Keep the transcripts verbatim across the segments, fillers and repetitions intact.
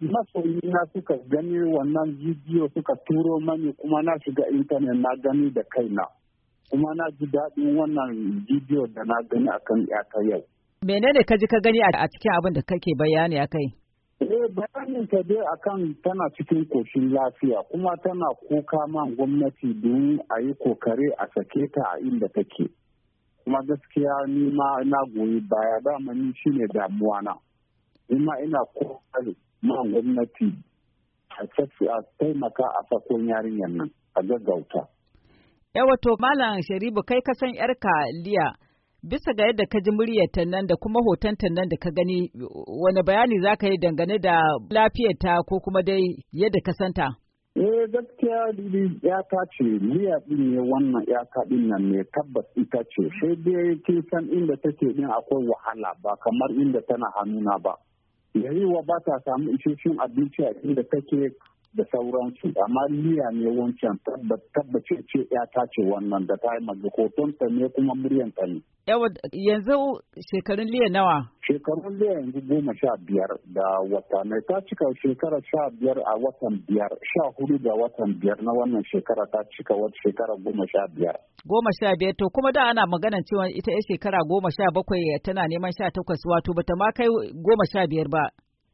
masoyina suka gani wannan bidiyo suka turo mani kuma na shiga intanet na gani da kaina. Kuma na ji daɗin wannan bidiyo da na gani akan yata yau. Menene ka ji ka gani a cikin abin da kake bayani a kai? Eh, bayanin ta dai akan tana cikin koshin lafiya kuma tana kuka man gwamnati don a yi kokare a sake ta a inda take. Kuma gaskiya ni ma na goyi baya dama ni shine damuwa na. Ni ma ina kokari man gwamnati a taimaka a sakon yarinyar nan a gaggauta. Yawato Malam Sharibu kai ka san yarka Liya bisa ga yadda ka ji muryarta nan da kuma hotonta nan da ka gani wani bayani za ka yi dangane da lafiyarta ko kuma dai yadda ka santa? Eh gaskiya yata ce Liya din ne wannan yata din nan ne tabbas ita ce sai dai kin san inda take din akwai wahala ba kamar inda tana hannuna ba. Yayiwa ba ta samu isasshen abinci a inda take da sauransu amma Liya ne wancan tabbace ce yata ce wannan da ta yi maga hotonta ne kuma muryanta ne. Yawa yanzu shekarun Liya nawa? Shekarun Liya yanzu goma sha biyar da wata mai ta cika shekara sha biyar a watan biyar sha hudu da watan biyar na wannan shekara ta cika wata shekara goma sha biyar. Goma sha biyar to kuma da ana maganan cewa ita ya shekara goma sha bakwai tana neman sha takwas wato bata ma kai goma sha biyar ba.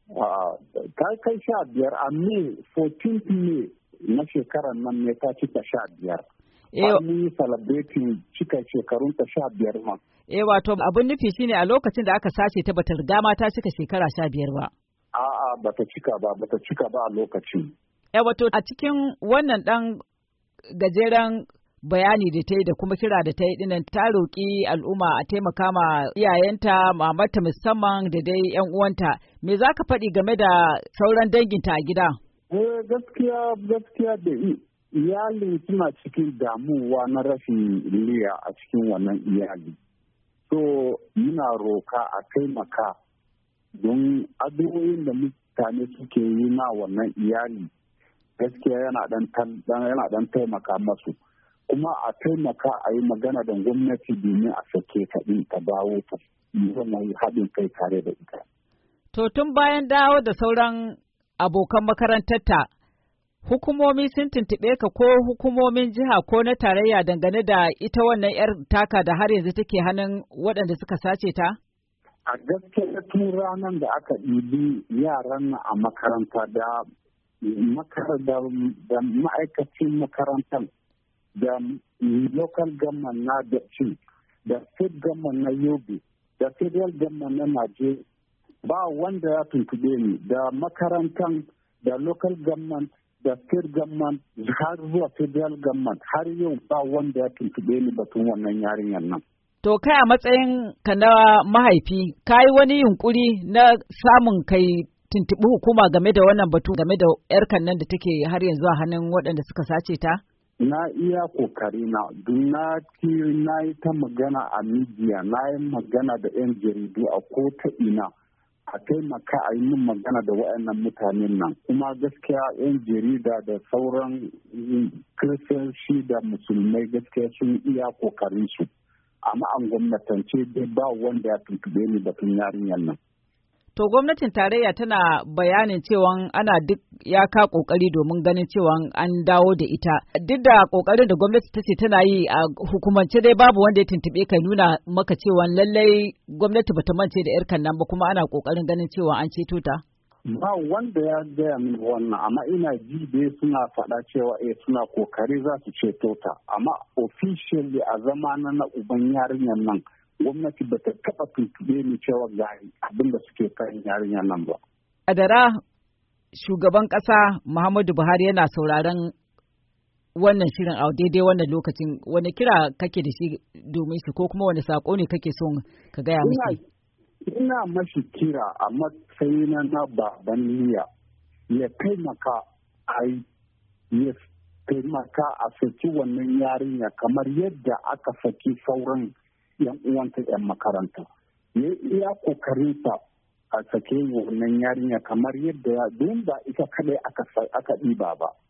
Ta kai sha biyar a May fourteenth May na shekarar nan ne ta cika sha biyar. Har mun yi celebrating cika shekarun ta sha biyar ma. Eh wato abin nufi shine a lokacin da aka sace ta bata riga ma ta cika shekara sha biyar ba. A'a bata cika ba bata cika ba a lokacin. Eh wato a cikin wannan dan gajeren bayani da ta yi da kuma kira da ta yi dinan ta roƙi al'umma a taimaka ma iyayenta mamata musamman da dai yan uwanta me za ka faɗi game da sauran danginta a gida? Eh gaskiya gaskiya da iyali suna cikin damuwa na rashin Liya a cikin wannan iyali. So muna roka a taimaka don addu'o'in da mutane suke yi na wannan iyali gaskiya yana dan taimaka masu. Kuma a taimaka a yi magana da gwamnati domin a sake ta ɗin ta dawo ta yi haɗin kai tare da ita. To tun bayan dawo da sauran abokan makarantarta, hukumomi sun tuntuɓe ka ko hukumomin jiha ko na tarayya dangane da ita wannan 'yar taka da har yanzu take hannun waɗanda suka sace ta? A gaskiya tun ranar da aka ɗibi yaran a makaranta da ma'aikacin makarantar da local government na da cin da state government na Yobe da federal government na Najeriya ba wanda ya tuntube ni da makarantar da local government da state government har zuwa federal government har yau ba wanda ya tuntube ni batun wannan yarinyar nan. To kai a matsayin ka na mahaifi ka yi wani yunkuri na samun kai tuntuɓi hukuma game da wannan batu game da 'yarkan nan da take har yanzu a hannun waɗanda suka sace ta? Na iya kokari na na na yi ta magana a media na yi magana da 'yan jaridu a ko ta ina a taimaka a yi min magana da waɗannan mutanen nan kuma gaskiya 'yan jarida da sauran kiristoci da musulmai gaskiya sun iya kokarin su amma an gwamnatance dai ba wanda ya tuntube ni batun yarinyar nan. To gwamnatin tarayya tana bayanin cewa ana duk ya ka kokari domin ganin cewa an dawo da ita. Duk da kokarin da gwamnati ta ce tana yi a hukumance dai babu wanda ya tuntube ka nuna maka cewa lallai gwamnati bata mance da yarkan nan ba kuma ana kokarin ganin cewa an ceto ta. Ba wanda ya gaya min wannan amma ina ji dai suna faɗa cewa eh suna kokari za su ceto ta amma officially a zamana na uban yarinyar nan gwamnati ba ta taɓa tuntube ni cewa ga abin da suke kan yarinya nan ba. Adara shugaban ƙasa Muhammadu Buhari yana sauraron wannan shirin a daidai wannan lokacin wani kira kake da shi domin shi ko kuma wani sako ne kake son ka gaya mishi? Ina mashi kira a matsayina na baban Liya ya taimaka a ya taimaka a saki wannan yarinya kamar yadda aka saki sauran yan uwanta yan makaranta ya iya kokarinsa a sake wannan yarinya kamar yadda don ba ita kadai aka ɗiba ba